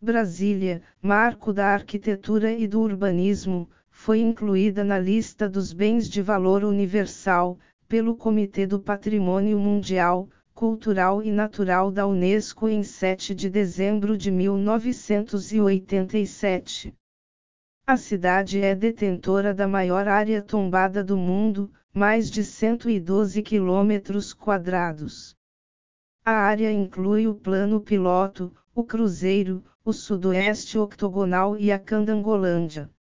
Brasília, marco da arquitetura e do urbanismo, foi incluída na lista dos bens de valor universal, pelo Comitê do Patrimônio Mundial, Cultural e Natural da Unesco em 7 de dezembro de 1987. A cidade é detentora da maior área tombada do mundo, mais de 112 quilômetros quadrados. A área inclui o plano piloto, o cruzeiro, o sudoeste octogonal e a Candangolândia.